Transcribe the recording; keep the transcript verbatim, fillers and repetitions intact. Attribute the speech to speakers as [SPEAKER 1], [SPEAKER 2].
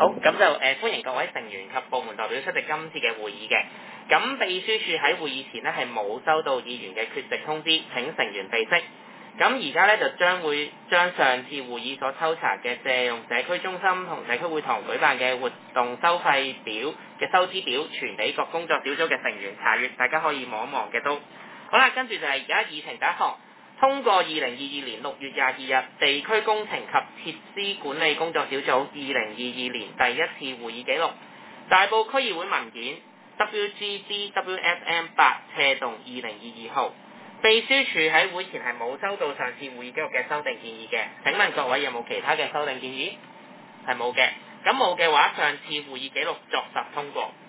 [SPEAKER 1] 好，咁就誒、呃、歡迎各位成員及部門代表出席今次嘅會議嘅。咁秘書處喺會議前呢係冇收到議員嘅缺席通知，請成員備悉。咁而家咧就將會將上次會議所抽查嘅借用社區中心同社區會堂舉辦嘅活動收費表嘅收支表傳俾各工作小組嘅成員查閱，大家可以望一望嘅都。好啦，跟住就係而家議程第一項，通過二零二二年六月廿二日地區工程及設施管理工作小組二零二二年第一次會議記錄，大埔區議會文件 W G D W F M 八斜洞二零二二號。秘書處喺會前係冇收到上次會議記錄嘅修訂建議嘅，請問各位有冇其他嘅修訂建議？係冇嘅，咁冇嘅話，上次會議記錄作實通過。